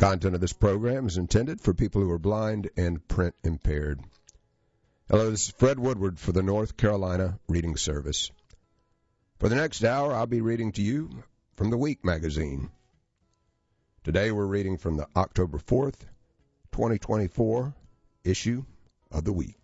Content of this program is intended for people who are blind and print impaired. Hello, this is Fred Woodward for the North Carolina Reading Service. For the next hour, I'll be reading to you from the Week magazine. Today we're reading from the October 4th, 2024 issue of the Week.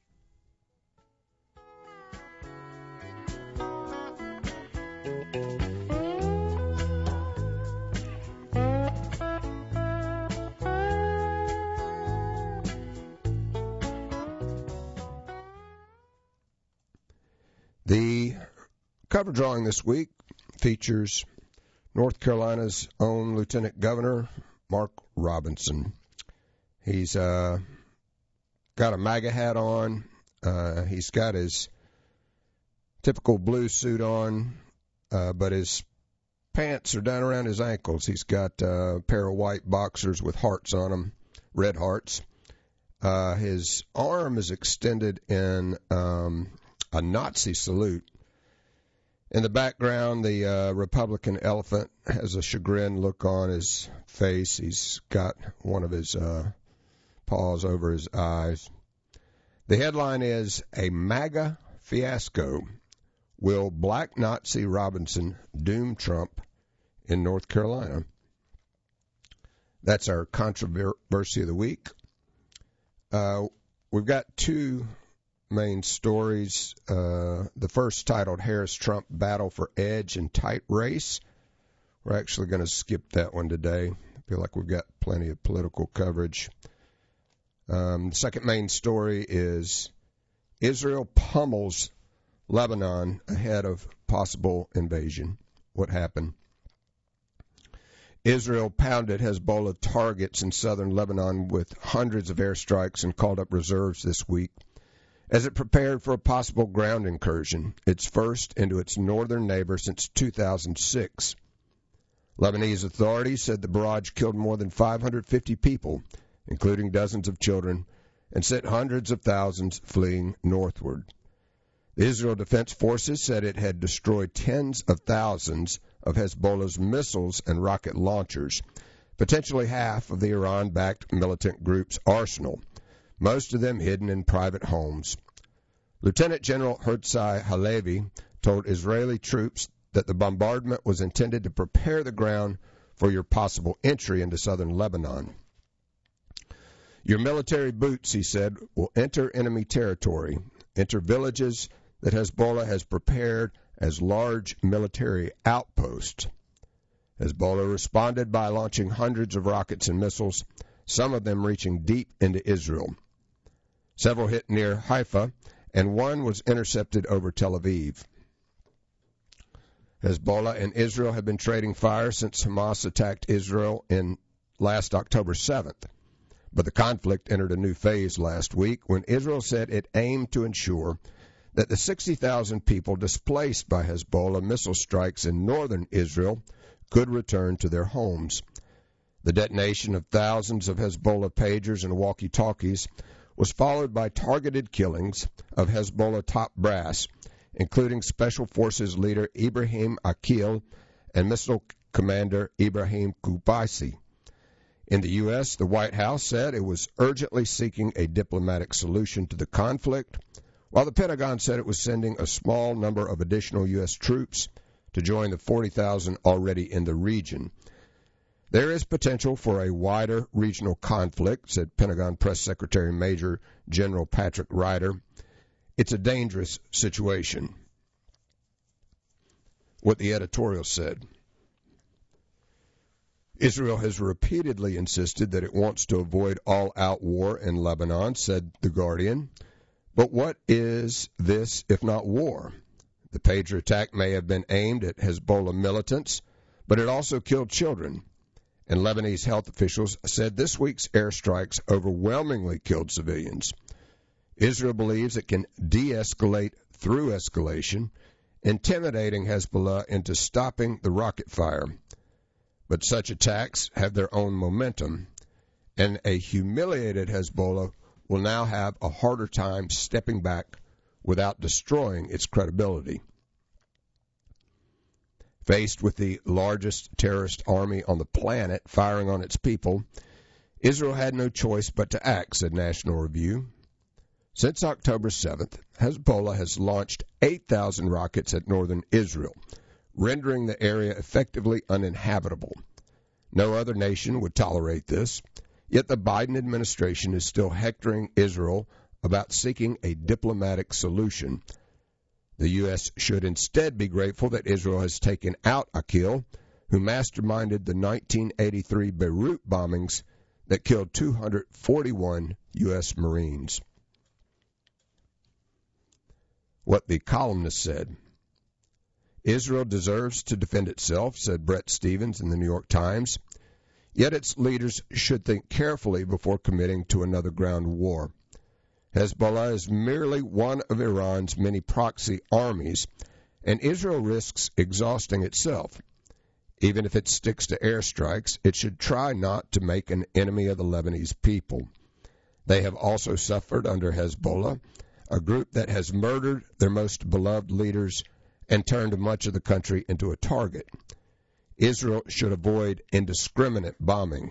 The cover drawing this week features North Carolina's own Lieutenant Governor, Mark Robinson. He's got a MAGA hat on. He's got his typical blue suit on, but his pants are down around his ankles. He's got a pair of white boxers with hearts on them, red hearts. His arm is extended in a Nazi salute. In the background, the Republican elephant has a chagrined look on his face. He's got one of his paws over his eyes. The headline is, "A MAGA Fiasco. Will Black Nazi Robinson Doom Trump in North Carolina?" That's our controversy of the week. We've got two main stories. The first titled Harris-Trump Battle for Edge in Tight Race. We're actually going to skip that one today. I feel like we've got plenty of political coverage. The second main story is Israel pummels Lebanon ahead of possible invasion. What happened? Israel pounded Hezbollah targets in southern Lebanon with hundreds of airstrikes and called up reserves this week as it prepared for a possible ground incursion, its first into its northern neighbor since 2006. Lebanese authorities said the barrage killed more than 550 people, including dozens of children, and sent hundreds of thousands fleeing northward. The Israel Defense Forces said it had destroyed tens of thousands of Hezbollah's missiles and rocket launchers, potentially half of the Iran-backed militant group's arsenal, most of them hidden in private homes. Lieutenant General Herzai Halevi told Israeli troops that the bombardment was intended to prepare the ground for your possible entry into southern Lebanon. Your military boots, he said, will enter enemy territory, enter villages that Hezbollah has prepared as large military outposts. Hezbollah responded by launching hundreds of rockets and missiles, some of them reaching deep into Israel. Several hit near Haifa, and one was intercepted over Tel Aviv. Hezbollah and Israel have been trading fire since Hamas attacked Israel in last October 7th. But the conflict entered a new phase last week when Israel said it aimed to ensure that the 60,000 people displaced by Hezbollah missile strikes in northern Israel could return to their homes. The detonation of thousands of Hezbollah pagers and walkie-talkies was followed by targeted killings of Hezbollah top brass, including Special Forces leader Ibrahim Akil and missile commander Ibrahim Kubaisi. In the U.S., the White House said it was urgently seeking a diplomatic solution to the conflict, while the Pentagon said it was sending a small number of additional U.S. troops to join the 40,000 already in the region. There is potential for a wider regional conflict, said Pentagon Press Secretary Major General Patrick Ryder. It's a dangerous situation. What the editorial said. Israel has repeatedly insisted that it wants to avoid all-out war in Lebanon, said The Guardian. But what is this if not war? The pager attack may have been aimed at Hezbollah militants, but it also killed children. And Lebanese health officials said this week's airstrikes overwhelmingly killed civilians. Israel believes it can de-escalate through escalation, intimidating Hezbollah into stopping the rocket fire. But such attacks have their own momentum, and a humiliated Hezbollah will now have a harder time stepping back without destroying its credibility. Faced with the largest terrorist army on the planet firing on its people, Israel had no choice but to act, said National Review. Since October 7th, Hezbollah has launched 8,000 rockets at northern Israel, rendering the area effectively uninhabitable. No other nation would tolerate this, yet the Biden administration is still hectoring Israel about seeking a diplomatic solution. The U.S. should instead be grateful that Israel has taken out Akil, who masterminded the 1983 Beirut bombings that killed 241 U.S. Marines. What the columnist said. Israel deserves to defend itself, said Bret Stephens in the New York Times, yet its leaders should think carefully before committing to another ground war. Hezbollah is merely one of Iran's many proxy armies, and Israel risks exhausting itself. Even if it sticks to airstrikes, it should try not to make an enemy of the Lebanese people. They have also suffered under Hezbollah, a group that has murdered their most beloved leaders and turned much of the country into a target. Israel should avoid indiscriminate bombing.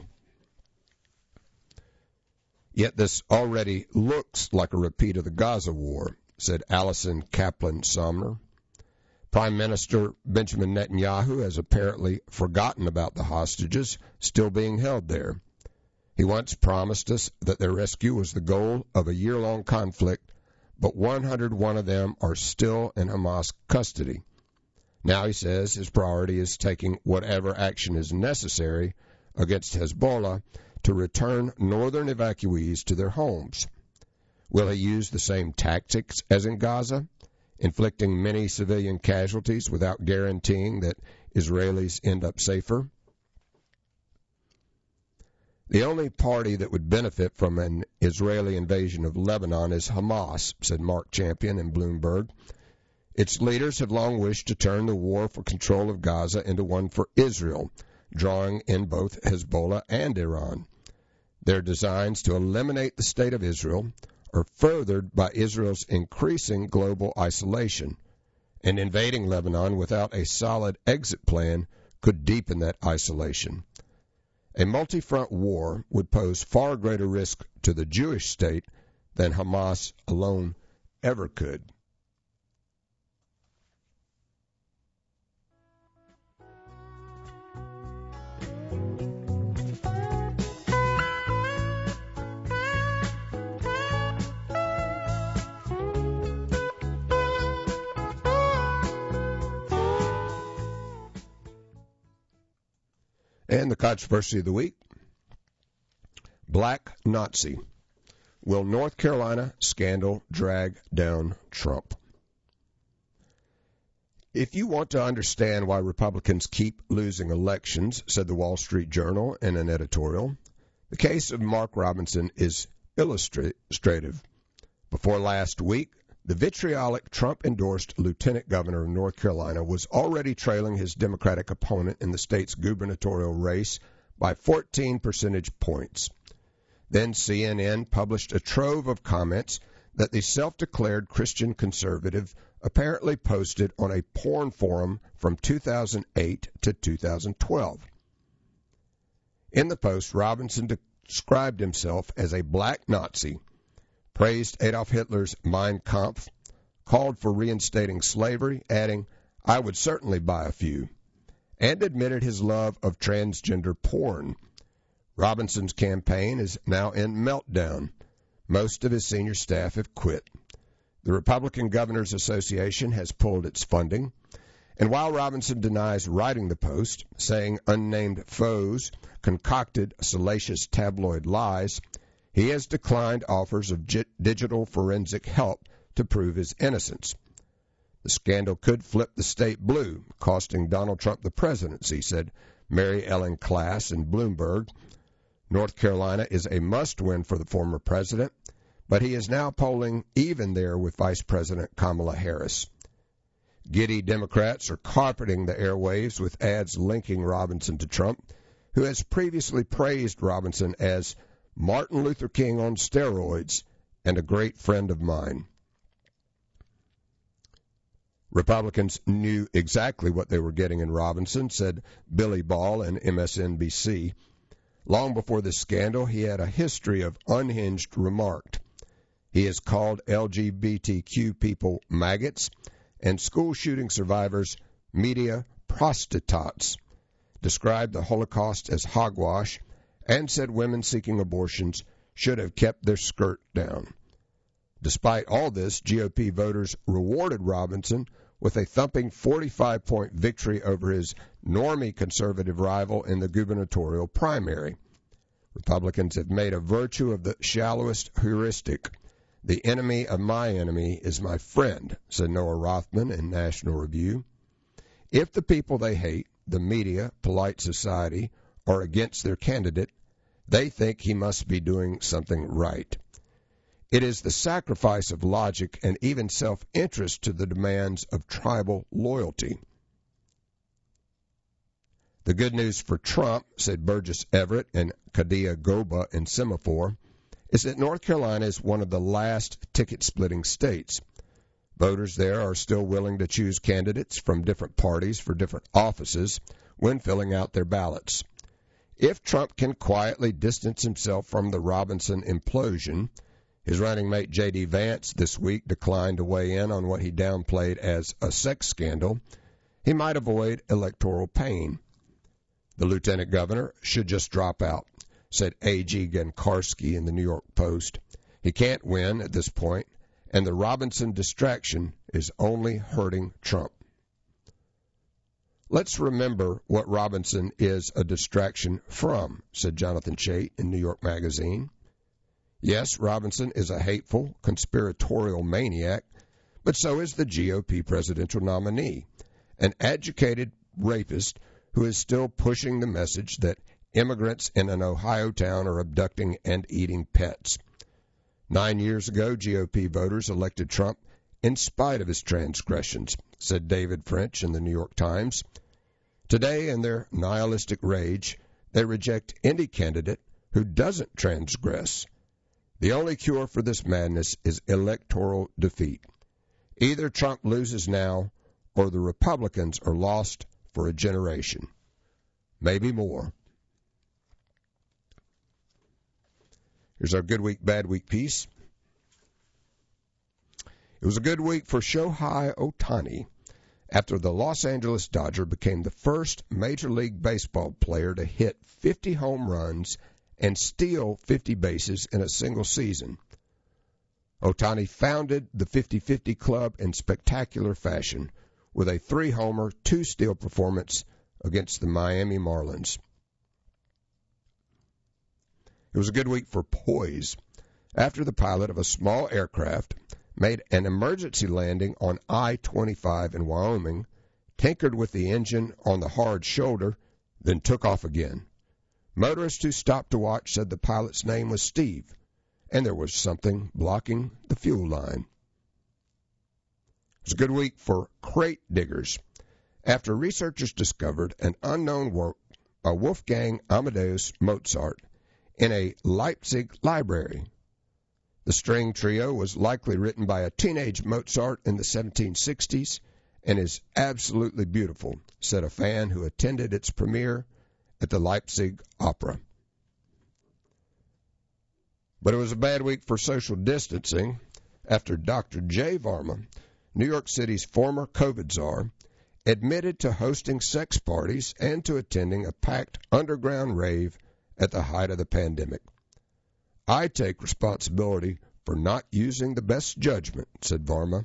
Yet this already looks like a repeat of the Gaza war, said Alison Kaplan-Sommer. Prime Minister Benjamin Netanyahu has apparently forgotten about the hostages still being held there. He once promised us that their rescue was the goal of a year-long conflict, but 101 of them are still in Hamas custody. Now he says his priority is taking whatever action is necessary against Hezbollah to return northern evacuees to their homes. Will he use the same tactics as in Gaza, inflicting many civilian casualties without guaranteeing that Israelis end up safer? The only party that would benefit from an Israeli invasion of Lebanon is Hamas, said Mark Champion in Bloomberg. Its leaders have long wished to turn the war for control of Gaza into one for Israel, drawing in both Hezbollah and Iran. Their designs to eliminate the state of Israel are furthered by Israel's increasing global isolation, and invading Lebanon without a solid exit plan could deepen that isolation. A multi-front war would pose far greater risk to the Jewish state than Hamas alone ever could. And the controversy of the week, Black Nazi. Will North Carolina scandal drag down Trump? If you want to understand why Republicans keep losing elections, said the Wall Street Journal in an editorial, the case of Mark Robinson is illustrative. Before last week, the vitriolic Trump-endorsed lieutenant governor of North Carolina was already trailing his Democratic opponent in the state's gubernatorial race by 14 percentage points. Then CNN published a trove of comments that the self-declared Christian conservative apparently posted on a porn forum from 2008 to 2012. In the post, Robinson described himself as a black Nazi, praised Adolf Hitler's Mein Kampf, called for reinstating slavery, adding, "I would certainly buy a few," and admitted his love of transgender porn. Robinson's campaign is now in meltdown. Most of his senior staff have quit. The Republican Governors Association has pulled its funding, and while Robinson denies writing the post, saying unnamed foes concocted salacious tabloid lies, he has declined offers of digital forensic help to prove his innocence. The scandal could flip the state blue, costing Donald Trump the presidency, said Mary Ellen Klass in Bloomberg. North Carolina is a must-win for the former president, but he is now polling even there with Vice President Kamala Harris. Giddy Democrats are carpeting the airwaves with ads linking Robinson to Trump, who has previously praised Robinson as Martin Luther King on steroids and a great friend of mine. Republicans knew exactly what they were getting in Robinson, said Billy Ball in MSNBC. Long before this scandal, he had a history of unhinged remarks. He has called LGBTQ people maggots and school shooting survivors media prostitutes, described the Holocaust as hogwash, and said women seeking abortions should have kept their skirt down. Despite all this, GOP voters rewarded Robinson with a thumping 45-point victory over his normie conservative rival in the gubernatorial primary. Republicans have made a virtue of the shallowest heuristic. The enemy of my enemy is my friend, said Noah Rothman in National Review. If the people they hate, the media, polite society, are against their candidate, they think he must be doing something right. It is the sacrifice of logic and even self-interest to the demands of tribal loyalty. The good news for Trump, said Burgess Everett and Kadia Goba in Semaphore, is that North Carolina is one of the last ticket-splitting states. Voters there are still willing to choose candidates from different parties for different offices when filling out their ballots. If Trump can quietly distance himself from the Robinson implosion, his running mate J.D. Vance this week declined to weigh in on what he downplayed as a sex scandal, he might avoid electoral pain. The lieutenant governor should just drop out, said A.G. Gankarski in the New York Post. He can't win at this point, and the Robinson distraction is only hurting Trump. Let's remember what Robinson is a distraction from, said Jonathan Chait in New York Magazine. Yes, Robinson is a hateful, conspiratorial maniac, but so is the GOP presidential nominee, an educated rapist who is still pushing the message that immigrants in an Ohio town are abducting and eating pets. 9 years ago, GOP voters elected Trump in spite of his transgressions, said David French in the New York Times. Today, in their nihilistic rage, they reject any candidate who doesn't transgress. The only cure for this madness is electoral defeat. Either Trump loses now or the Republicans are lost for a generation, maybe more. Here's our good week, bad week piece. It was a good week for Shohei Ohtani after the Los Angeles Dodger became the first Major League Baseball player to hit 50 home runs and steal 50 bases in a single season. Ohtani founded the 50-50 club in spectacular fashion with a 3-homer, 2-steal performance against the Miami Marlins. It was a good week for poise after the pilot of a small aircraft made an emergency landing on I-25 in Wyoming, tinkered with the engine on the hard shoulder, then took off again. Motorists who stopped to watch said the pilot's name was Steve, and there was something blocking the fuel line. It was a good week for crate diggers after researchers discovered an unknown work by Wolfgang Amadeus Mozart in a Leipzig library. The string trio was likely written by a teenage Mozart in the 1760s and is absolutely beautiful, said a fan who attended its premiere at the Leipzig Opera. But it was a bad week for social distancing after Dr. Jay Varma, New York City's former COVID czar, admitted to hosting sex parties and to attending a packed underground rave at the height of the pandemic. I take responsibility for not using the best judgment, said Varma.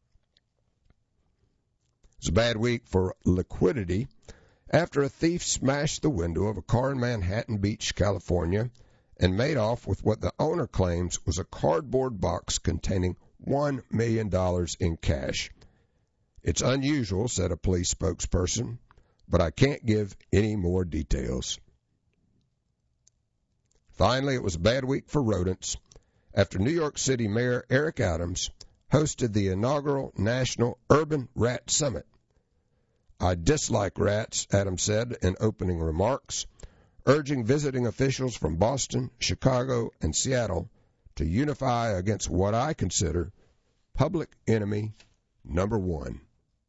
It's a bad week for liquidity after a thief smashed the window of a car in Manhattan Beach, California, and made off with what the owner claims was a cardboard box containing $1 million in cash. It's unusual, said a police spokesperson, but I can't give any more details. Finally, it was a bad week for rodents after New York City Mayor Eric Adams hosted the inaugural National Urban Rat Summit. I dislike rats, Adams said in opening remarks, urging visiting officials from Boston, Chicago, and Seattle to unify against what I consider public enemy number one.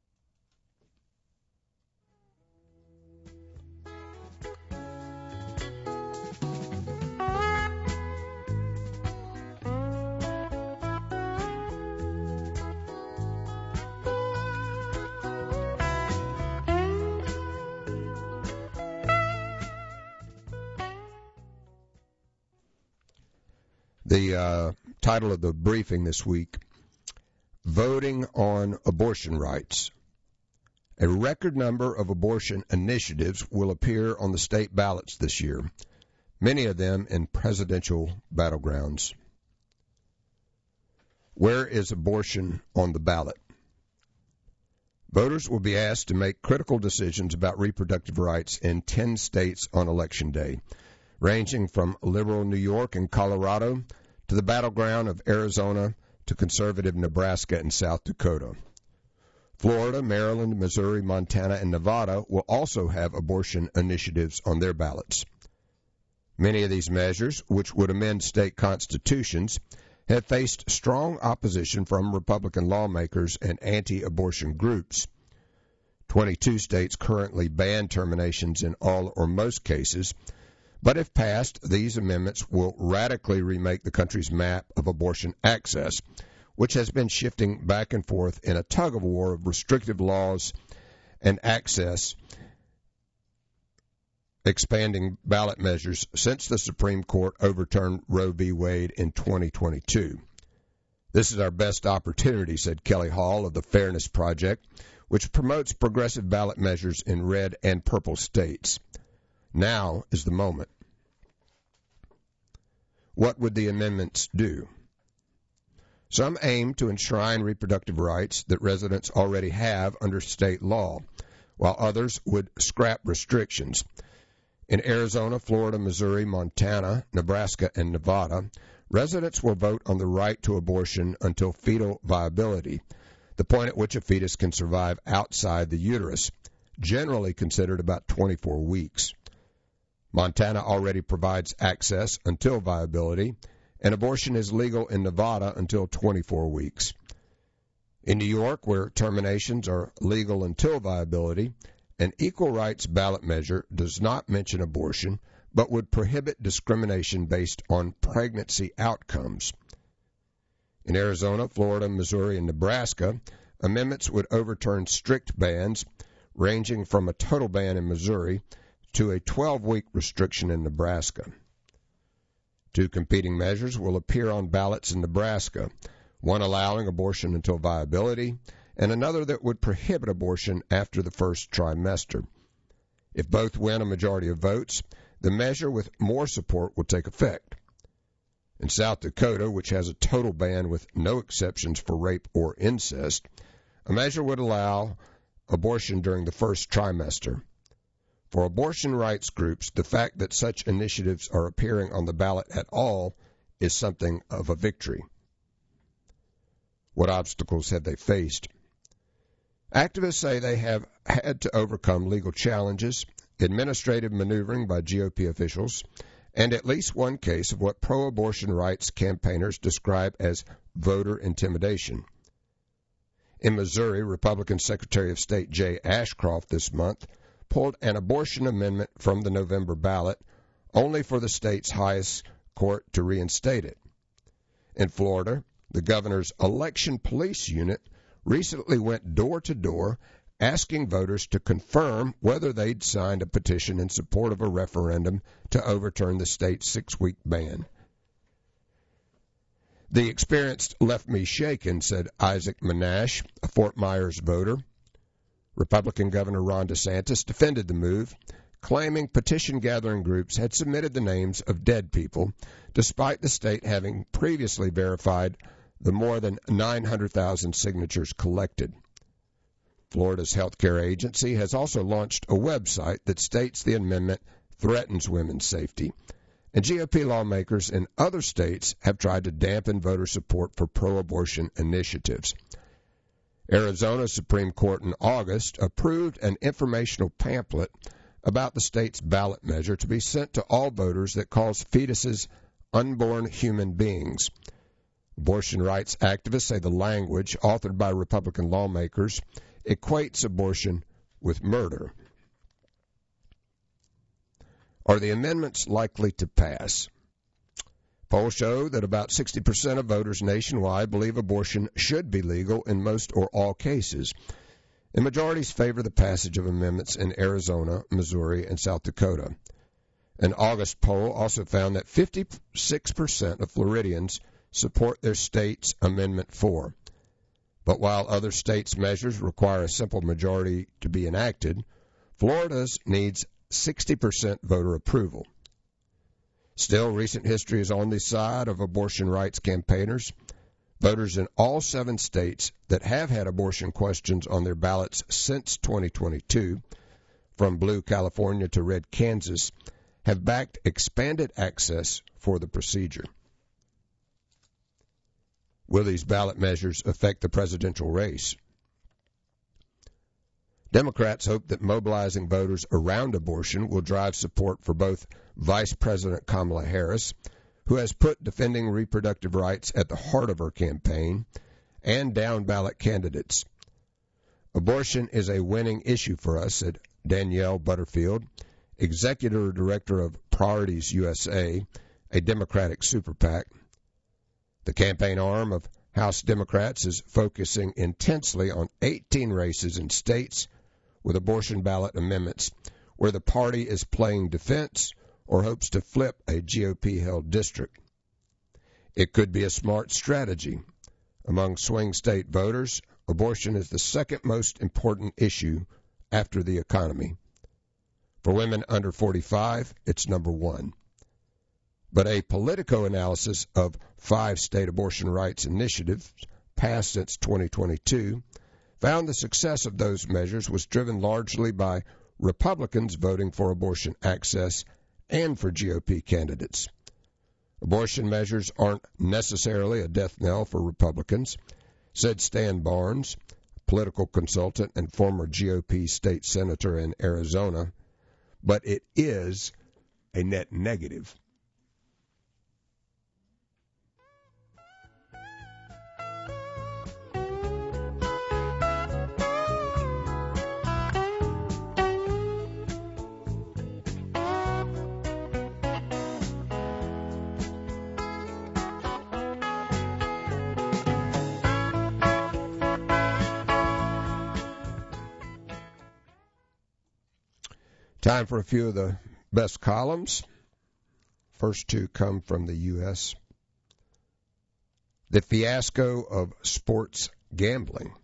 The title of the briefing this week, Voting on Abortion Rights. A record number of abortion initiatives will appear on the state ballots this year, many of them in presidential battlegrounds. Where is abortion on the ballot? Voters will be asked to make critical decisions about reproductive rights in 10 states on Election Day, ranging from liberal New York and Colorado to the battleground of Arizona to conservative Nebraska and South Dakota. Florida, Maryland, Missouri, Montana, and Nevada will also have abortion initiatives on their ballots. Many of these measures, which would amend state constitutions, have faced strong opposition from Republican lawmakers and anti-abortion groups. 22 states currently ban terminations in all or most cases, but if passed, these amendments will radically remake the country's map of abortion access, which has been shifting back and forth in a tug-of-war of restrictive laws and access, expanding ballot measures since the Supreme Court overturned Roe v. Wade in 2022. This is our best opportunity, said Kelly Hall of the Fairness Project, which promotes progressive ballot measures in red and purple states. Now is the moment. What would the amendments do? Some aim to enshrine reproductive rights that residents already have under state law, while others would scrap restrictions. In Arizona, Florida, Missouri, Montana, Nebraska, and Nevada, residents will vote on the right to abortion until fetal viability, the point at which a fetus can survive outside the uterus, generally considered about 24 weeks. Montana already provides access until viability, and abortion is legal in Nevada until 24 weeks. In New York, where terminations are legal until viability, an equal rights ballot measure does not mention abortion, but would prohibit discrimination based on pregnancy outcomes. In Arizona, Florida, Missouri, and Nebraska, amendments would overturn strict bans, ranging from a total ban in Missouri to a 12-week restriction in Nebraska. Two competing measures will appear on ballots in Nebraska, one allowing abortion until viability, and another that would prohibit abortion after the first trimester. If both win a majority of votes, the measure with more support will take effect. In South Dakota, which has a total ban with no exceptions for rape or incest, a measure would allow abortion during the first trimester. For abortion rights groups, the fact that such initiatives are appearing on the ballot at all is something of a victory. What obstacles have they faced? Activists say they have had to overcome legal challenges, administrative maneuvering by GOP officials, and at least one case of what pro-abortion rights campaigners describe as voter intimidation. In Missouri, Republican Secretary of State Jay Ashcroft this month pulled an abortion amendment from the November ballot, only for the state's highest court to reinstate it. In Florida, the governor's election police unit recently went door to door asking voters to confirm whether they'd signed a petition in support of a referendum to overturn the state's 6-week ban. The experience left me shaken, said Isaac Monash, a Fort Myers voter. Republican Governor Ron DeSantis defended the move, claiming petition-gathering groups had submitted the names of dead people, despite the state having previously verified the more than 900,000 signatures collected. Florida's healthcare agency has also launched a website that states the amendment threatens women's safety, and GOP lawmakers in other states have tried to dampen voter support for pro-abortion initiatives. Arizona's Supreme Court in August approved an informational pamphlet about the state's ballot measure to be sent to all voters that calls fetuses unborn human beings. Abortion rights activists say the language, authored by Republican lawmakers, equates abortion with murder. Are the amendments likely to pass? Polls show that about 60% of voters nationwide believe abortion should be legal in most or all cases, and majorities favor the passage of amendments in Arizona, Missouri, and South Dakota. An August poll also found that 56% of Floridians support their state's Amendment 4. But while other states' measures require a simple majority to be enacted, Florida's needs 60% voter approval. Still, recent history is on the side of abortion rights campaigners. Voters in all 7 states that have had abortion questions on their ballots since 2022, from blue California to red Kansas, have backed expanded access for the procedure. Will these ballot measures affect the presidential race? Democrats hope that mobilizing voters around abortion will drive support for both Vice President Kamala Harris, who has put defending reproductive rights at the heart of her campaign, and down-ballot candidates. Abortion is a winning issue for us, said Danielle Butterfield, Executive Director of Priorities USA, a Democratic super PAC. The campaign arm of House Democrats is focusing intensely on 18 races in states with abortion ballot amendments where the party is playing defense or hopes to flip a GOP-held district. It could be a smart strategy. Among swing state voters, abortion is the second most important issue after the economy. For women under 45, it's number 1. But a Politico analysis of 5 state abortion rights initiatives passed since 2022 found the success of those measures was driven largely by Republicans voting for abortion access and for GOP candidates. Abortion measures aren't necessarily a death knell for Republicans, said Stan Barnes, political consultant and former GOP state senator in Arizona, but it is a net negative. Time for a few of the best columns. First 2 come from the U.S. The fiasco of sports gambling.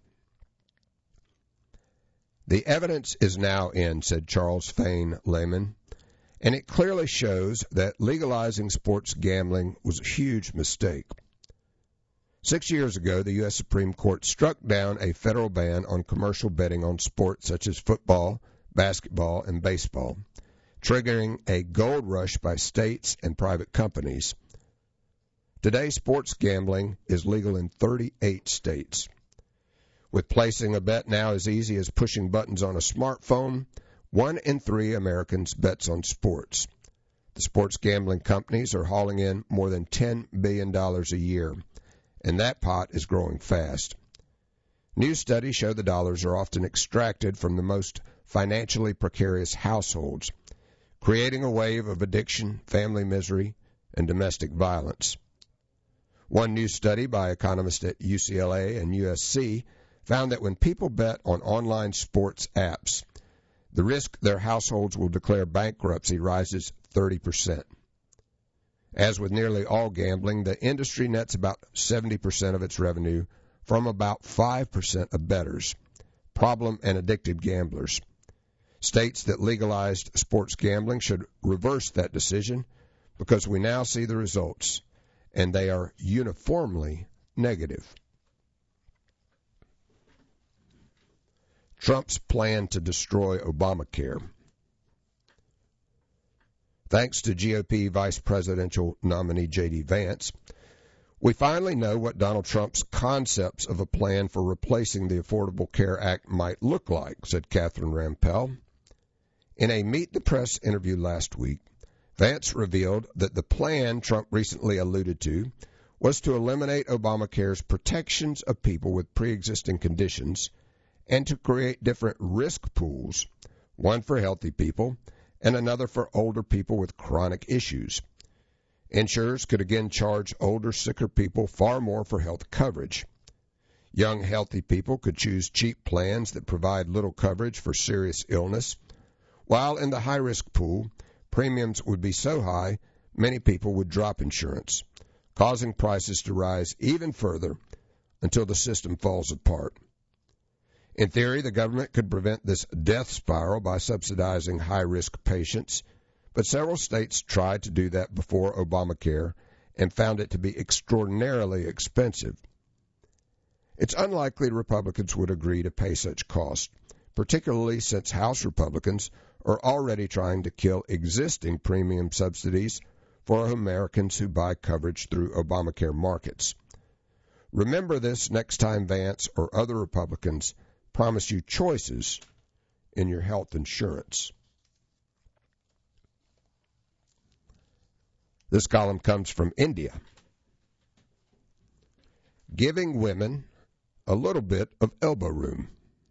The evidence is now in, said Charles Fain Lehman, and it clearly shows that legalizing sports gambling was a huge mistake. 6 years ago, the U.S. Supreme Court struck down a federal ban on commercial betting on sports such as football, basketball, and baseball, triggering a gold rush by states and private companies. Today, sports gambling is legal in 38 states. With placing a bet now as easy as pushing buttons on a smartphone, 1 in 3 Americans bets on sports. The sports gambling companies are hauling in more than $10 billion a year, and that pot is growing fast. New studies show the dollars are often extracted from the most financially precarious households, creating a wave of addiction, family misery, and domestic violence. One new study by economists at UCLA and USC found that when people bet on online sports apps, the risk their households will declare bankruptcy rises 30%. As with nearly all gambling, the industry nets about 70% of its revenue from about 5% of bettors, problem and addicted gamblers. States that legalized sports gambling should reverse that decision because we now see the results, and they are uniformly negative. Trump's plan to destroy Obamacare. Thanks to GOP Vice Presidential nominee J.D. Vance, we finally know what Donald Trump's concepts of a plan for replacing the Affordable Care Act might look like, said Catherine Rampell. In a Meet the Press interview last week, Vance revealed that the plan Trump recently alluded to was to eliminate Obamacare's protections of people with pre-existing conditions and to create different risk pools, one for healthy people and another for older people with chronic issues. Insurers could again charge older, sicker people far more for health coverage. Young, healthy people could choose cheap plans that provide little coverage for serious illness, while in the high-risk pool, premiums would be so high many people would drop insurance, causing prices to rise even further until the system falls apart. In theory, the government could prevent this death spiral by subsidizing high-risk patients, but several states tried to do that before Obamacare and found it to be extraordinarily expensive. It's unlikely Republicans would agree to pay such costs, particularly since House Republicans are already trying to kill existing premium subsidies for Americans who buy coverage through Obamacare markets. Remember this next time Vance or other Republicans promise you choices in your health insurance. This column comes from India. Giving women a little bit of elbow room.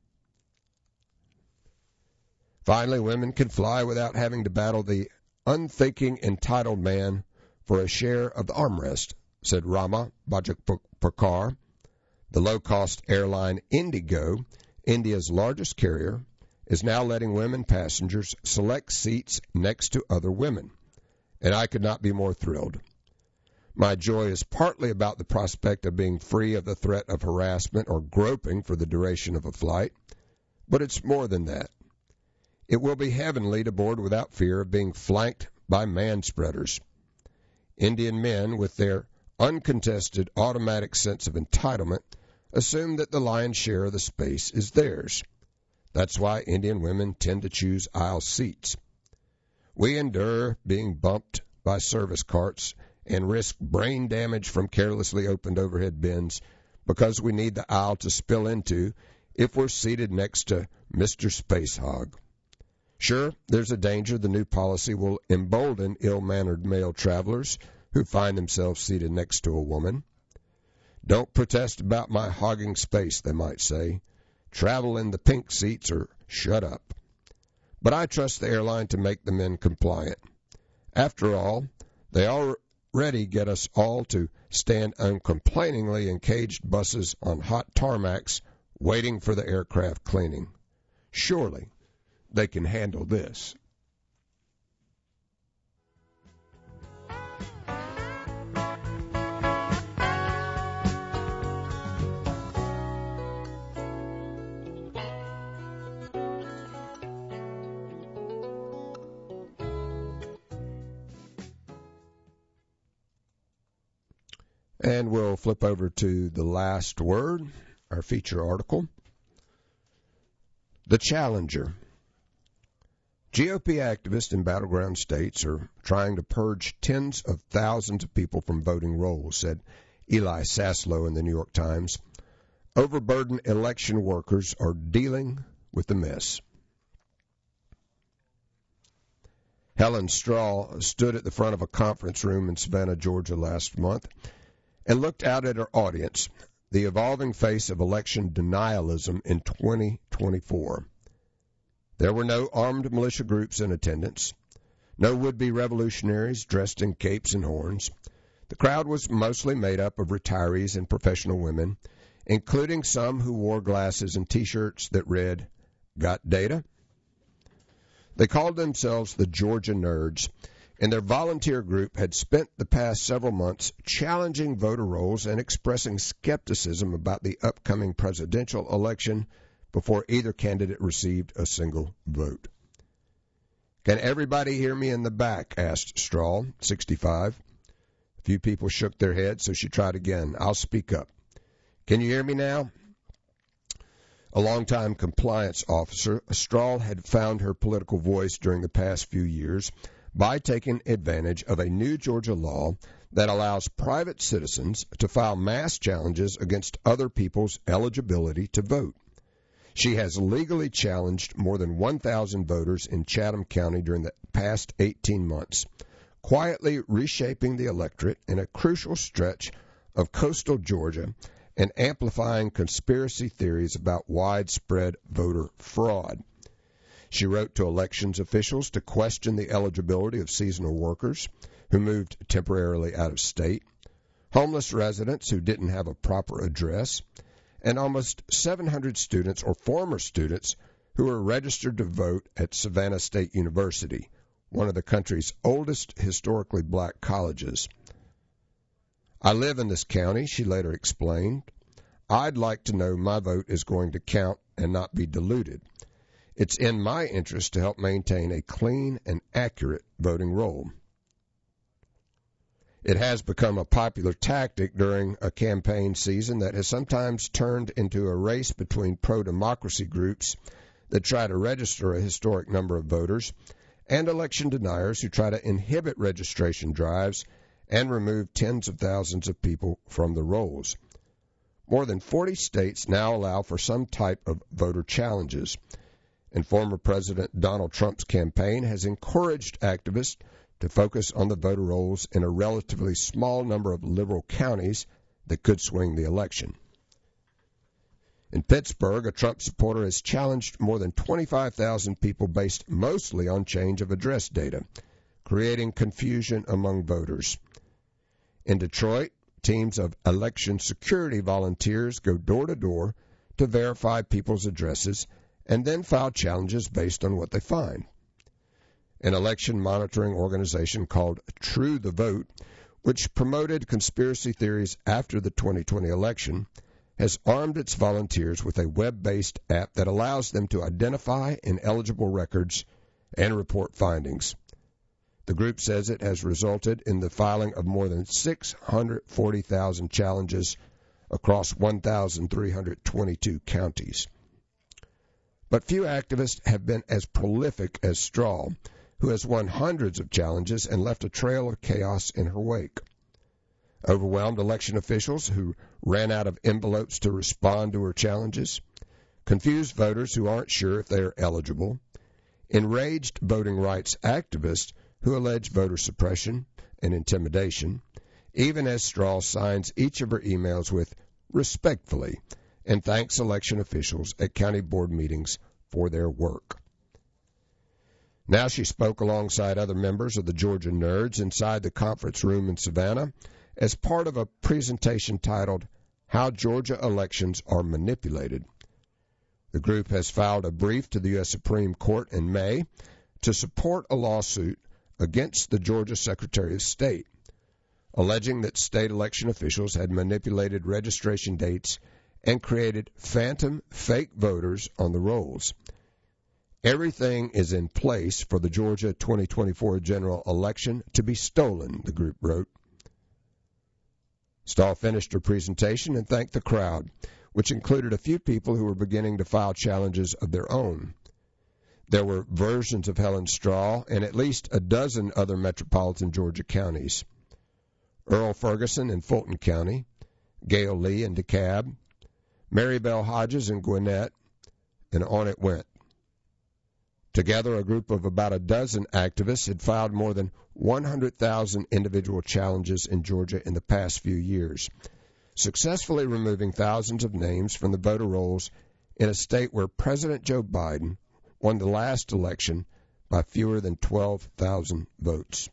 Finally, women can fly without having to battle the unthinking, entitled man for a share of the armrest, said Rama Bajapakar. The low-cost airline Indigo, India's largest carrier, is now letting women passengers select seats next to other women, and I could not be more thrilled. My joy is partly about the prospect of being free of the threat of harassment or groping for the duration of a flight, but it's more than that. It will be heavenly to board without fear of being flanked by man-spreaders. Indian men, with their uncontested automatic sense of entitlement, assume that the lion's share of the space is theirs. That's why Indian women tend to choose aisle seats. We endure being bumped by service carts and risk brain damage from carelessly opened overhead bins because we need the aisle to spill into if we're seated next to Mr. Space Hog. Sure, there's a danger the new policy will embolden ill-mannered male travelers who find themselves seated next to a woman. Don't protest about my hogging space, they might say. Travel in the pink seats or shut up. But I trust the airline to make the men compliant. After all, they already get us all to stand uncomplainingly in caged buses on hot tarmacs waiting for the aircraft cleaning. Surely they can handle this. And we'll flip over to the last word, our feature article. The Challenger. GOP activists in battleground states are trying to purge tens of thousands of people from voting rolls, said Eli Saslow in the New York Times. Overburdened election workers are dealing with the mess. Helen Strahl stood at the front of a conference room in Savannah, Georgia last month and looked out at her audience, the evolving face of election denialism in 2024. There were no armed militia groups in attendance, no would-be revolutionaries dressed in capes and horns. The crowd was mostly made up of retirees and professional women, including some who wore glasses and T-shirts that read, "Got data?" They called themselves the Georgia Nerds, and their volunteer group had spent the past several months challenging voter rolls and expressing skepticism about the upcoming presidential election before either candidate received a single vote. "Can everybody hear me in the back?" asked Strahl, 65. A few people shook their heads, so she tried again. "I'll speak up. Can you hear me now?" A longtime compliance officer, Strahl had found her political voice during the past few years by taking advantage of a new Georgia law that allows private citizens to file mass challenges against other people's eligibility to vote. She has legally challenged more than 1,000 voters in Chatham County during the past 18 months, quietly reshaping the electorate in a crucial stretch of coastal Georgia and amplifying conspiracy theories about widespread voter fraud. She wrote to elections officials to question the eligibility of seasonal workers who moved temporarily out of state, homeless residents who didn't have a proper address, and almost 700 students or former students who were registered to vote at Savannah State University, one of the country's oldest historically black colleges. "I live in this county," she later explained. "I'd like to know my vote is going to count and not be diluted. It's in my interest to help maintain a clean and accurate voting roll." It has become a popular tactic during a campaign season that has sometimes turned into a race between pro-democracy groups that try to register a historic number of voters and election deniers who try to inhibit registration drives and remove tens of thousands of people from the rolls. More than 40 states now allow for some type of voter challenges, and former President Donald Trump's campaign has encouraged activists to focus on the voter rolls in a relatively small number of liberal counties that could swing the election. In Pittsburgh, a Trump supporter has challenged more than 25,000 people based mostly on change of address data, creating confusion among voters. In Detroit, teams of election security volunteers go door to door to verify people's addresses and then file challenges based on what they find. An election monitoring organization called True the Vote, which promoted conspiracy theories after the 2020 election, has armed its volunteers with a web-based app that allows them to identify ineligible records and report findings. The group says it has resulted in the filing of more than 640,000 challenges across 1,322 counties. But few activists have been as prolific as Strahl, who has won hundreds of challenges and left a trail of chaos in her wake. Overwhelmed election officials who ran out of envelopes to respond to her challenges, confused voters who aren't sure if they are eligible, enraged voting rights activists who allege voter suppression and intimidation, even as Strahl signs each of her emails with "respectfully" and thanks election officials at county board meetings for their work. Now she spoke alongside other members of the Georgia Nerds inside the conference room in Savannah as part of a presentation titled "How Georgia Elections Are Manipulated." The group has filed a brief to the U.S. Supreme Court in May to support a lawsuit against the Georgia Secretary of State, alleging that state election officials had manipulated registration dates and created phantom fake voters on the rolls. "Everything is in place for the Georgia 2024 general election to be stolen," the group wrote. Strahl finished her presentation and thanked the crowd, which included a few people who were beginning to file challenges of their own. There were versions of Helen Strahl in at least a dozen other metropolitan Georgia counties: Earl Ferguson in Fulton County, Gail Lee in DeKalb, Marybelle Hodges in Gwinnett, and on it went. Together, a group of about a dozen activists had filed more than 100,000 individual challenges in Georgia in the past few years, successfully removing thousands of names from the voter rolls in a state where President Joe Biden won the last election by fewer than 12,000 votes.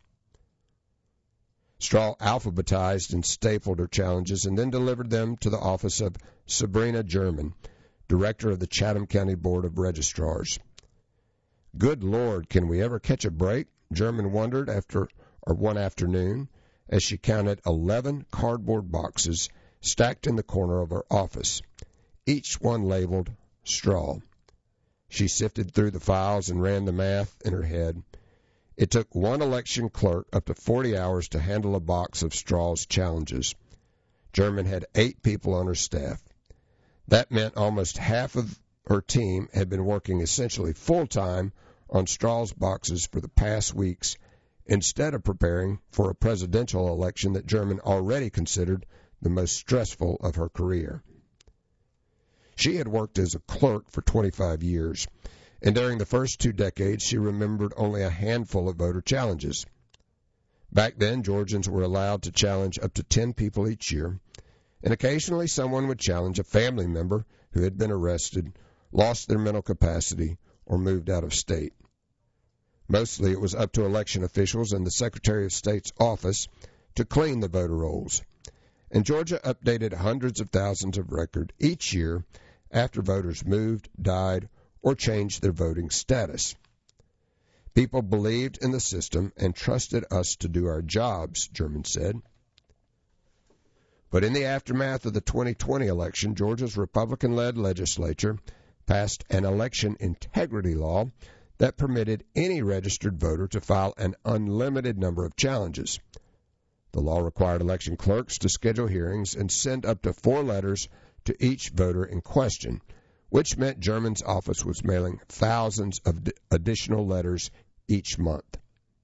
Strahl alphabetized and stapled her challenges and then delivered them to the office of Sabrina German, director of the Chatham County Board of Registrars. "Good Lord, can we ever catch a break?" German wondered one afternoon as she counted 11 cardboard boxes stacked in the corner of her office, each one labeled Strahl. She sifted through the files and ran the math in her head. It took one election clerk up to 40 hours to handle a box of Strahl's challenges. German had 8 people on her staff. That meant almost half of her team had been working essentially full-time on Strahl's boxes for the past weeks instead of preparing for a presidential election that German already considered the most stressful of her career. She had worked as a clerk for 25 years, and during the first 2 decades she remembered only a handful of voter challenges. Back then, Georgians were allowed to challenge up to 10 people each year, and occasionally someone would challenge a family member who had been arrested, lost their mental capacity, or moved out of state. Mostly it was up to election officials and the Secretary of State's office to clean the voter rolls, and Georgia updated hundreds of thousands of records each year after voters moved, died, or changed their voting status. People believed in the system and trusted us to do our jobs, German said. But in the aftermath of the 2020 election, Georgia's Republican-led legislature passed an election integrity law that permitted any registered voter to file an unlimited number of challenges. The law required election clerks to schedule hearings and send up to 4 letters to each voter in question, which meant German's office was mailing thousands of additional letters each month.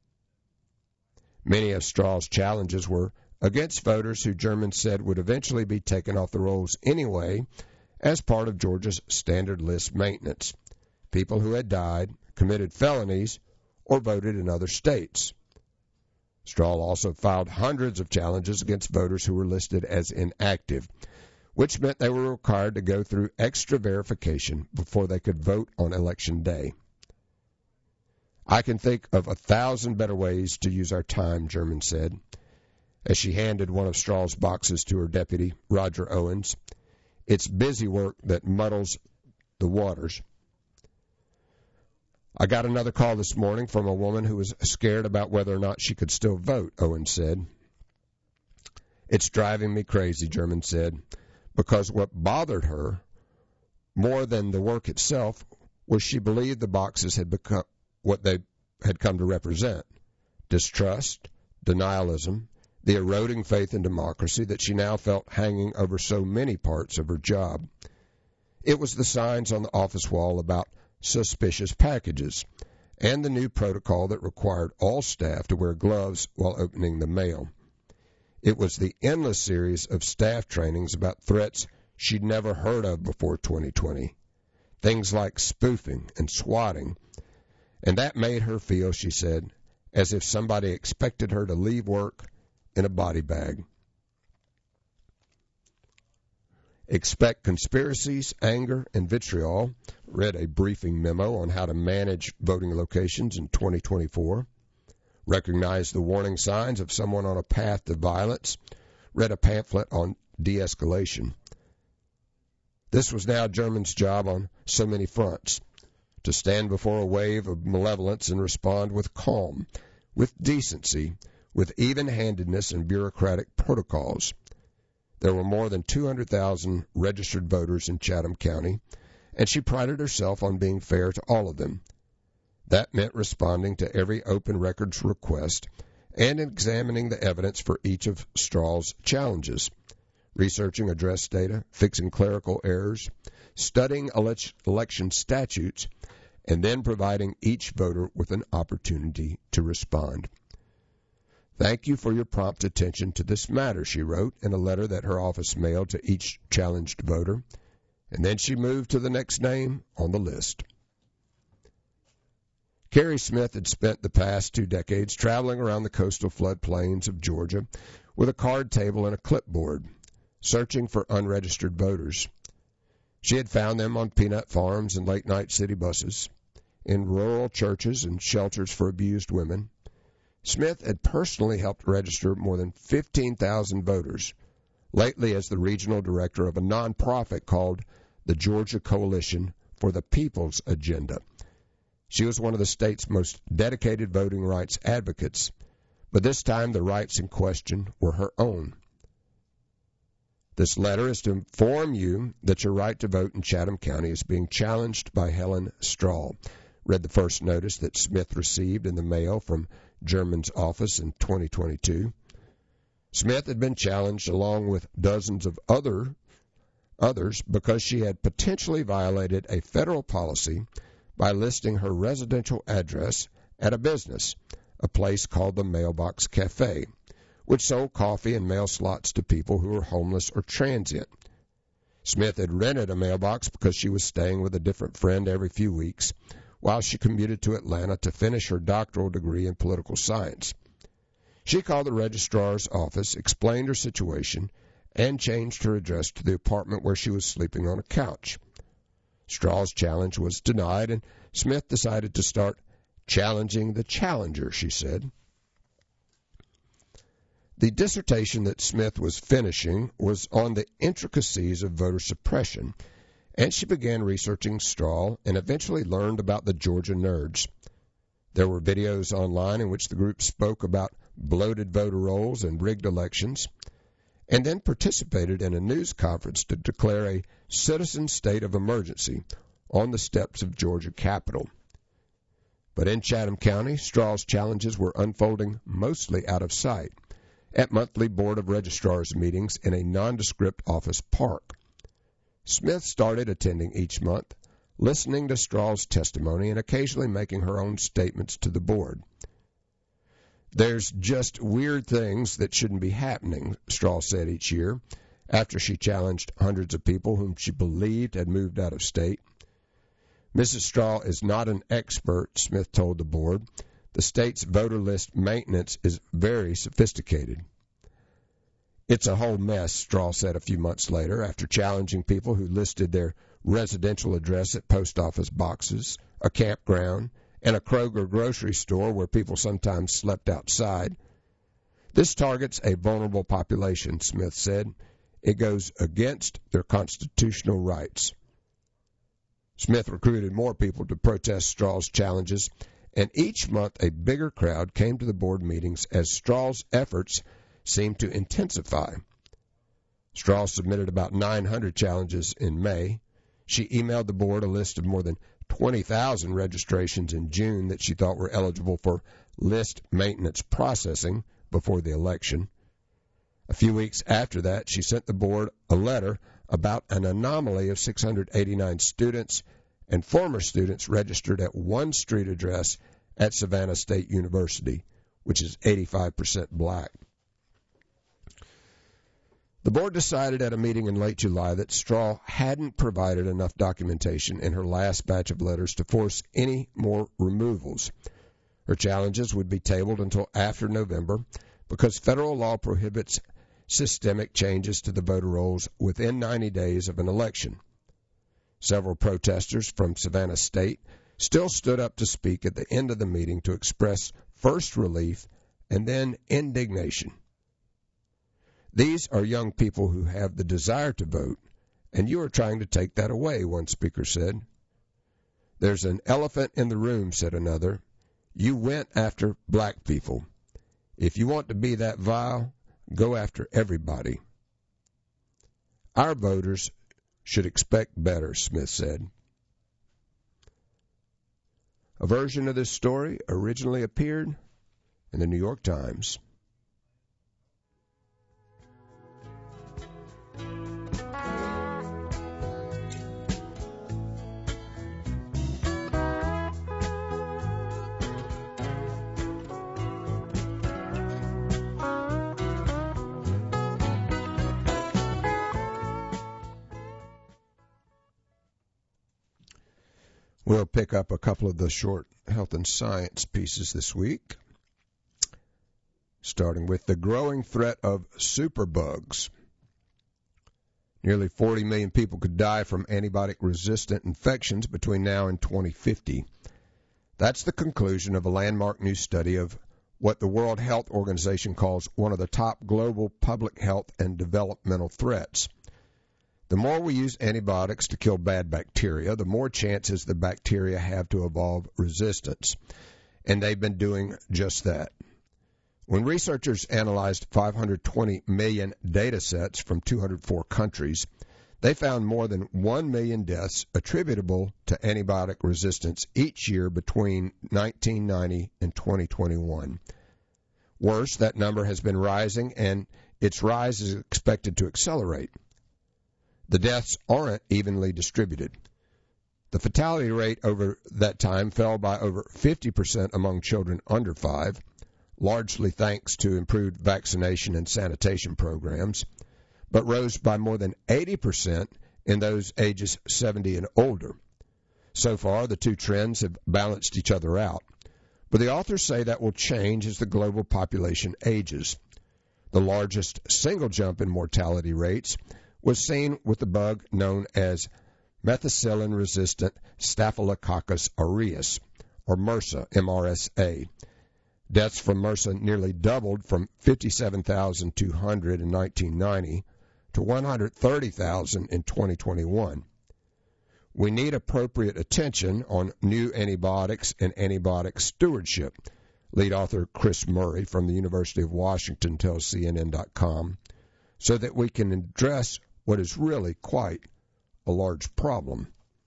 Many of Straw's challenges were against voters who German said would eventually be taken off the rolls anyway as part of Georgia's standard list maintenance, people who had died, committed felonies, or voted in other states. Straw also filed hundreds of challenges against voters who were listed as inactive, which meant they were required to go through extra verification before they could vote on Election Day. I can think of 1,000 better ways to use our time, German said, as she handed one of Straw's boxes to her deputy, Roger Owens. It's busy work that muddles the waters. I got another call this morning from a woman who was scared about whether or not she could still vote, Owens said. It's driving me crazy, German said, because what bothered her more than the work itself was she believed the boxes had become what they had come to represent: distrust, denialism, the eroding faith in democracy that she now felt hanging over so many parts of her job. It was the signs on the office wall about suspicious packages and the new protocol that required all staff to wear gloves while opening the mail. It was the endless series of staff trainings about threats she'd never heard of before 2020, things like spoofing and swatting, and that made her feel, she said, as if somebody expected her to leave work in a body bag. Expect conspiracies, anger, and vitriol. Read a briefing memo on how to manage voting locations in 2024. Recognize the warning signs of someone on a path to violence. Read a pamphlet on de-escalation. This was now German's job on so many fronts: to stand before a wave of malevolence and respond with calm, with decency, with even-handedness and bureaucratic protocols. There were more than 200,000 registered voters in Chatham County, and she prided herself on being fair to all of them. That meant responding to every open records request and examining the evidence for each of Straw's challenges, researching address data, fixing clerical errors, studying election statutes, and then providing each voter with an opportunity to respond. Thank you for your prompt attention to this matter, she wrote in a letter that her office mailed to each challenged voter, and then she moved to the next name on the list. Carrie Smith had spent the past 2 decades traveling around the coastal floodplains of Georgia with a card table and a clipboard, searching for unregistered voters. She had found them on peanut farms and late-night city buses, in rural churches and shelters for abused women. Smith had personally helped register more than 15,000 voters, lately as the regional director of a nonprofit called the Georgia Coalition for the People's Agenda. She was one of the state's most dedicated voting rights advocates, but this time the rights in question were her own. This letter is to inform you that your right to vote in Chatham County is being challenged by Helen Straw, read the first notice that Smith received in the mail from German's office in 2022. Smith had been challenged along with dozens of others because she had potentially violated a federal policy by listing her residential address at a business, a place called the Mailbox Cafe, which sold coffee and mail slots to people who were homeless or transient. Smith had rented a mailbox because she was staying with a different friend every few weeks while she commuted to Atlanta to finish her doctoral degree in political science. She called the registrar's office, explained her situation, and changed her address to the apartment where she was sleeping on a couch. Straw's challenge was denied, and Smith decided to start challenging the challenger, she said. The dissertation that Smith was finishing was on the intricacies of voter suppression, and she began researching Straw and eventually learned about the Georgia Nerds. There were videos online in which the group spoke about bloated voter rolls and rigged elections, and then participated in a news conference to declare a citizen state of emergency on the steps of Georgia Capitol. But in Chatham County, Straw's challenges were unfolding mostly out of sight at monthly Board of Registrars meetings in a nondescript office park. Smith started attending each month, listening to Straw's testimony and occasionally making her own statements to the board. There's just weird things that shouldn't be happening, Straw said each year, after she challenged hundreds of people whom she believed had moved out of state. Mrs. Straw is not an expert, Smith told the board. The state's voter list maintenance is very sophisticated. It's a whole mess, Straw said a few months later, after challenging people who listed their residential address at post office boxes, a campground, and a Kroger grocery store where people sometimes slept outside. This targets a vulnerable population, Smith said. It goes against their constitutional rights. Smith recruited more people to protest Straw's challenges, and each month a bigger crowd came to the board meetings as Straw's efforts seemed to intensify. Straw submitted about 900 challenges in May. She emailed the board a list of more than 20,000 registrations in June that she thought were eligible for list maintenance processing before the election. A few weeks after that, she sent the board a letter about an anomaly of 689 students and former students registered at one street address at Savannah State University, which is 85% black. The board decided at a meeting in late July that Straw hadn't provided enough documentation in her last batch of letters to force any more removals. Her challenges would be tabled until after November because federal law prohibits systemic changes to the voter rolls within 90 days of an election. Several protesters from Savannah State still stood up to speak at the end of the meeting to express first relief and then indignation. These are young people who have the desire to vote, and you are trying to take that away, one speaker said. There's an elephant in the room, said another. You went after black people. If you want to be that vile, go after everybody. Our voters should expect better, Smith said. A version of this story originally appeared in the New York Times. We'll pick up a couple of the short health and science pieces this week, starting with the growing threat of superbugs. Nearly 40 million people could die from antibiotic-resistant infections between now and 2050. That's the conclusion of a landmark new study of what the World Health Organization calls one of the top global public health and developmental threats. The more we use antibiotics to kill bad bacteria, the more chances the bacteria have to evolve resistance. And they've been doing just that. When researchers analyzed 520 million data sets from 204 countries, they found more than 1 million deaths attributable to antibiotic resistance each year between 1990 and 2021. Worse, that number has been rising, and its rise is expected to accelerate. The deaths aren't evenly distributed. The fatality rate over that time fell by over 50% among children under 5, largely thanks to improved vaccination and sanitation programs, but rose by more than 80% in those ages 70 and older. So far, the two trends have balanced each other out, but the authors say that will change as the global population ages. The largest single jump in mortality rates was seen with the bug known as methicillin-resistant Staphylococcus aureus, or MRSA, MRSA. Deaths from MRSA nearly doubled from 57,200 in 1990 to 130,000 in 2021. We need appropriate attention on new antibiotics and antibiotic stewardship, lead author Chris Murray from the University of Washington tells CNN.com, so that we can address what is really quite a large problem.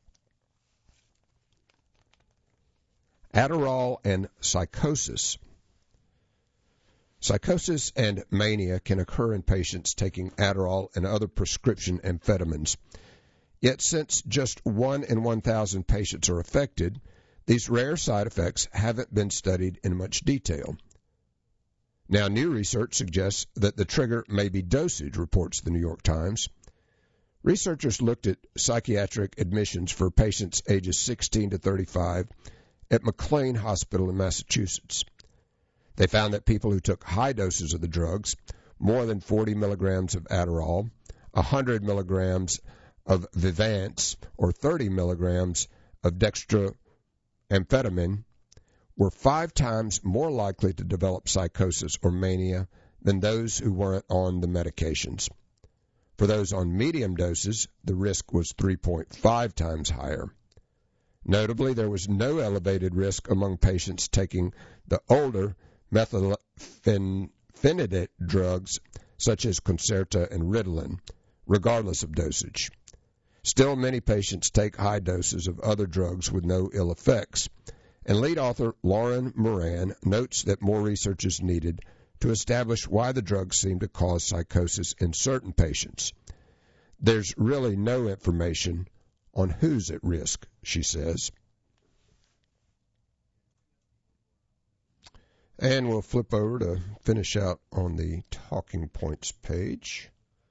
Adderall and psychosis. Psychosis and mania can occur in patients taking Adderall and other prescription amphetamines. Yet since just 1 in 1,000 patients are affected, these rare side effects haven't been studied in much detail. Now, new research suggests that the trigger may be dosage, reports the New York Times. Researchers looked at psychiatric admissions for patients ages 16 to 35 at McLean Hospital in Massachusetts. They found that people who took high doses of the drugs, more than 40 milligrams of Adderall, 100 milligrams of Vivance, or 30 milligrams of dextroamphetamine, were 5 times more likely to develop psychosis or mania than those who weren't on the medications. For those on medium doses, the risk was 3.5 times higher. Notably, there was no elevated risk among patients taking the older methylphenidate drugs such as Concerta and Ritalin, regardless of dosage. Still, many patients take high doses of other drugs with no ill effects, and lead author Lauren Moran notes that more research is needed to establish why the drugs seem to cause psychosis in certain patients. There's really no information on who's at risk, she says. And we'll flip over to finish out on the talking points page.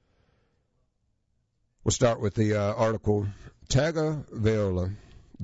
We'll start with the article, Tagovailoa,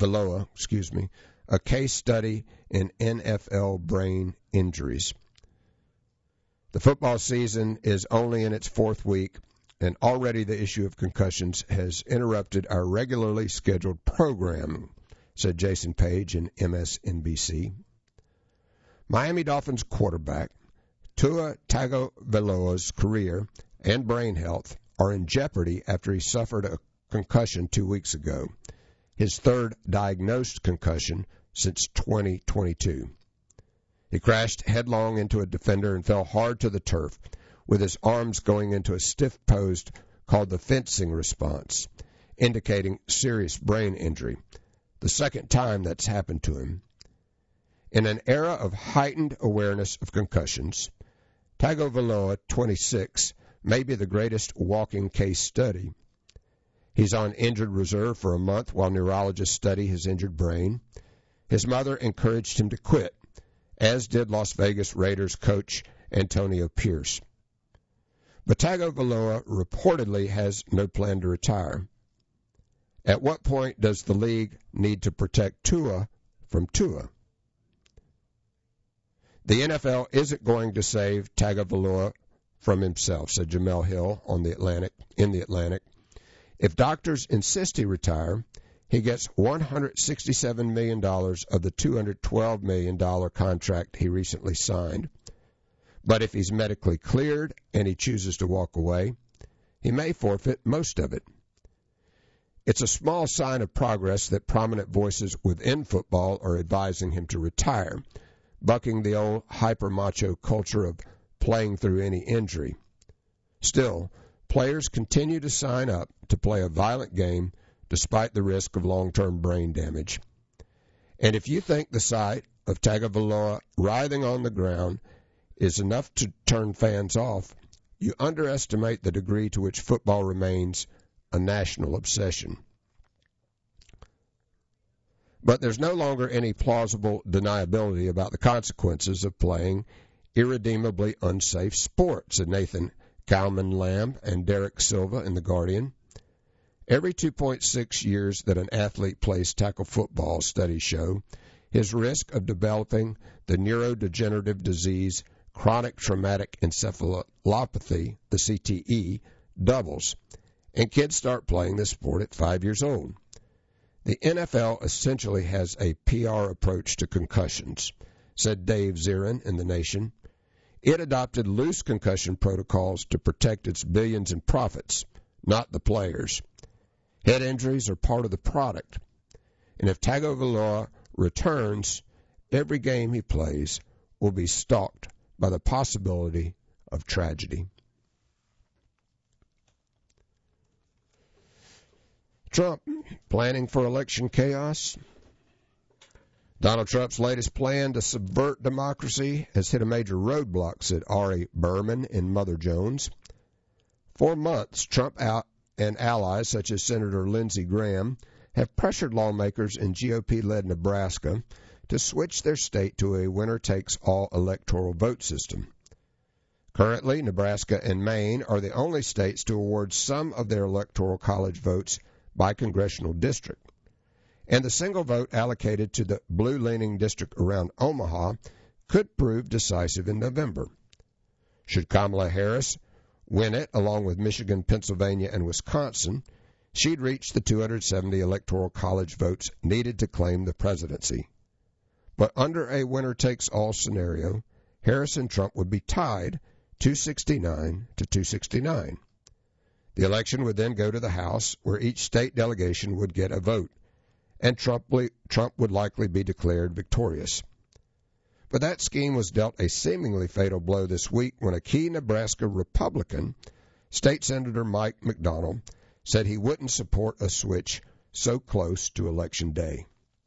a case study in NFL brain injuries. The football season is only in its 4th week, and already the issue of concussions has interrupted our regularly scheduled program, said Jason Page in MSNBC. Miami Dolphins quarterback Tua Tagovailoa's career and brain health are in jeopardy after he suffered a concussion 2 weeks ago, his 3rd diagnosed concussion since 2022. He crashed headlong into a defender and fell hard to the turf, with his arms going into a stiff pose called the fencing response, indicating serious brain injury, the 2nd time that's happened to him. In an era of heightened awareness of concussions, Tagovailoa, 26, may be the greatest walking case study. He's on injured reserve for a month while neurologists study his injured brain. His mother encouraged him to quit, as did Las Vegas Raiders coach Antonio Pierce. But Tagovailoa reportedly has no plan to retire. At what point does the league need to protect Tua from Tua? The NFL isn't going to save Tagovailoa from himself, said Jamel Hill in The Atlantic. If doctors insist he retire, he gets $167 million of the $212 million contract he recently signed. But if he's medically cleared and he chooses to walk away, he may forfeit most of it. It's a small sign of progress that prominent voices within football are advising him to retire, bucking the old hyper-macho culture of playing through any injury. Still, players continue to sign up to play a violent game despite the risk of long-term brain damage. And if you think the sight of Tagovailoa writhing on the ground is enough to turn fans off, you underestimate the degree to which football remains a national obsession. But there's no longer any plausible deniability about the consequences of playing irredeemably unsafe sport, said Nathan Kalman-Lamb and Derek Silva in The Guardian. Every 2.6 years that an athlete plays tackle football, studies show, his risk of developing the neurodegenerative disease chronic traumatic encephalopathy, the CTE, doubles, and kids start playing this sport at 5 years old. The NFL essentially has a PR approach to concussions, said Dave Zirin in The Nation. It adopted loose concussion protocols to protect its billions in profits, not the players. Head injuries are part of the product, and if Tagovailoa returns, every game he plays will be stalked by the possibility of tragedy. Trump planning for election chaos. Donald Trump's latest plan to subvert democracy has hit a major roadblock, said Ari Berman in Mother Jones. For months, Trump and allies such as Senator Lindsey Graham have pressured lawmakers in GOP-led Nebraska to switch their state to a winner-takes-all electoral vote system. Currently, Nebraska and Maine are the only states to award some of their electoral college votes by congressional district, and the single vote allocated to the blue-leaning district around Omaha could prove decisive in November. Should Kamala Harris win it, along with Michigan, Pennsylvania, and Wisconsin, she'd reach the 270 electoral college votes needed to claim the presidency. But under a winner-takes-all scenario, Harris and Trump would be tied 269 to 269. The election would then go to the House, where each state delegation would get a vote, and Trump would likely be declared victorious. But that scheme was dealt a seemingly fatal blow this week when a key Nebraska Republican, State Senator Mike McDonald, said he wouldn't support a switch so close to Election Day.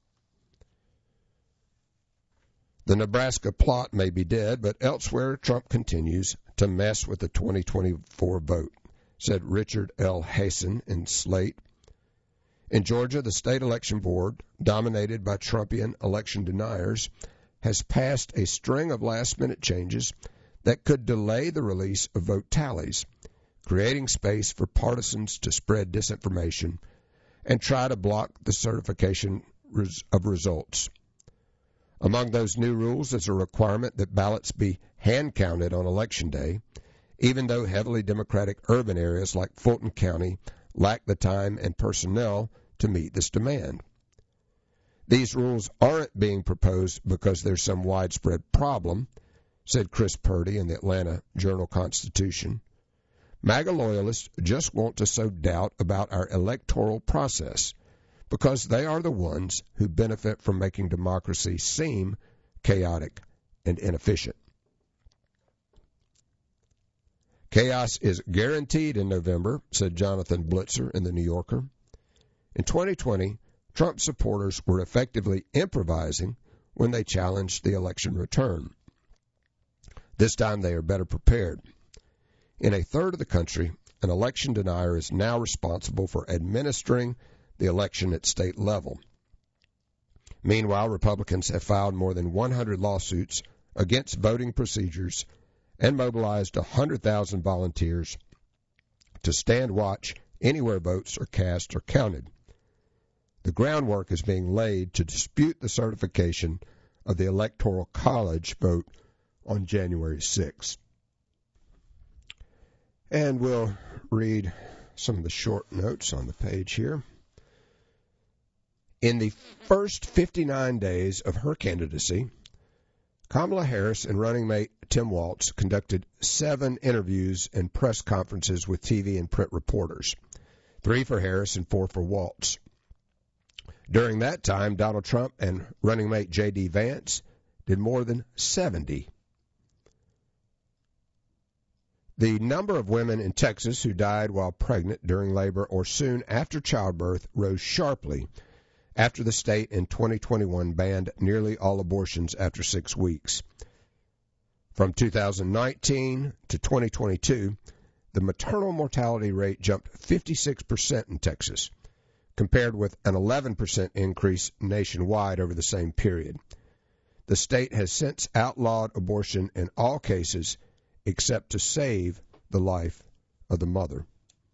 The Nebraska plot may be dead, but elsewhere Trump continues to mess with the 2024 vote, said Richard L. Hasen in Slate. In Georgia, the state election board, dominated by Trumpian election deniers, has passed a string of last-minute changes that could delay the release of vote tallies, creating space for partisans to spread disinformation and try to block the certification of results. Among those new rules is a requirement that ballots be hand-counted on Election Day, even though heavily Democratic urban areas like Fulton County lack the time and personnel to meet this demand. These rules aren't being proposed because there's some widespread problem, said Chris Purdy in the Atlanta Journal-Constitution. MAGA loyalists just want to sow doubt about our electoral process because they are the ones who benefit from making democracy seem chaotic and inefficient. Chaos is guaranteed in November, said Jonathan Blitzer in The New Yorker. In 2020, Trump supporters were effectively improvising when they challenged the election return. This time they are better prepared. In a third of the country, an election denier is now responsible for administering the election at state level. Meanwhile, Republicans have filed more than 100 lawsuits against voting procedures and mobilized 100,000 volunteers to stand watch anywhere votes are cast or counted. The groundwork is being laid to dispute the certification of the Electoral College vote on January 6. And we'll read some of the short notes on the page here. In the first 59 days of her candidacy, Kamala Harris and running mate Tim Walz conducted 7 interviews and press conferences with TV and print reporters, 3 for Harris and 4 for Walz. During that time, Donald Trump and running mate J.D. Vance did more than 70. The number of women in Texas who died while pregnant during labor or soon after childbirth rose sharply after the state in 2021 banned nearly all abortions after 6 weeks. From 2019 to 2022, the maternal mortality rate jumped 56% in Texas, compared with an 11% increase nationwide over the same period. The state has since outlawed abortion in all cases except to save the life of the mother.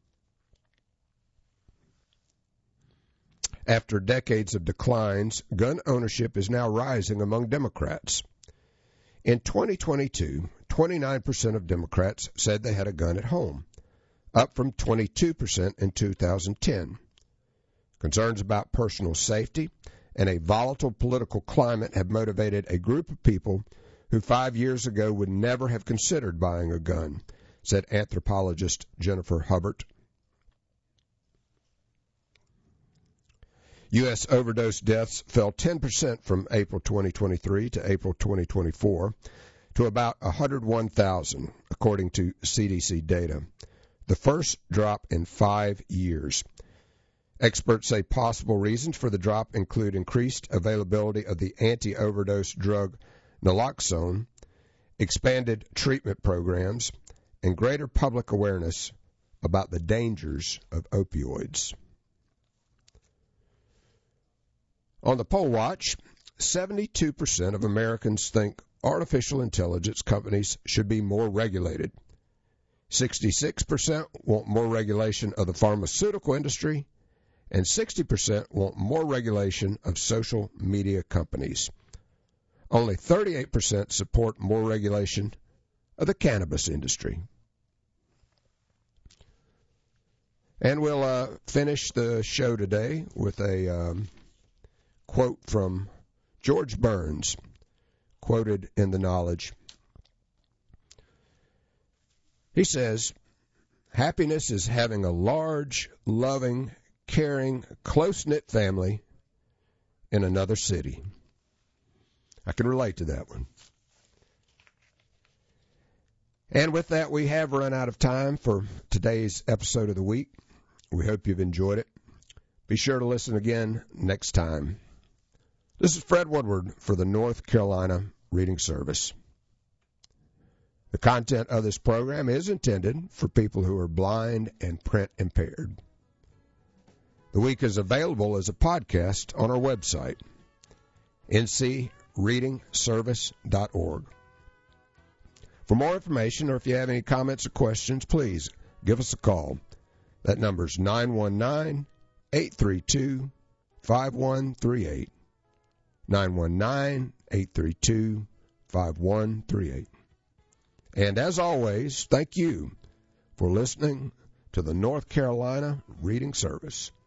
After decades of declines, gun ownership is now rising among Democrats. In 2022, 29% of Democrats said they had a gun at home, up from 22% in 2010. Concerns about personal safety and a volatile political climate have motivated a group of people who 5 years ago would never have considered buying a gun, said anthropologist Jennifer Hubbard. U.S. overdose deaths fell 10% from April 2023 to April 2024 to about 101,000, according to CDC data, the first drop in 5 years. Experts say possible reasons for the drop include increased availability of the anti-overdose drug naloxone, expanded treatment programs, and greater public awareness about the dangers of opioids. On the poll watch, 72% of Americans think artificial intelligence companies should be more regulated. 66% want more regulation of the pharmaceutical industry, and 60% want more regulation of social media companies. Only 38% support more regulation of the cannabis industry. And we'll finish the show today with a quote from George Burns, quoted in the Knowledge. He says, "Happiness is having a large, loving, caring, close-knit family in another city." I can relate to that one. And with that, we have run out of time for today's episode of the week. We hope you've enjoyed it. Be sure to listen again next time. This is Fred Woodward for the North Carolina Reading Service. The content of this program is intended for people who are blind and print impaired. The week is available as a podcast on our website, ncreadingservice.org. For more information, or if you have any comments or questions, please give us a call. That number is 919-832-5138. 919-832-5138. And as always, thank you for listening to the North Carolina Reading Service.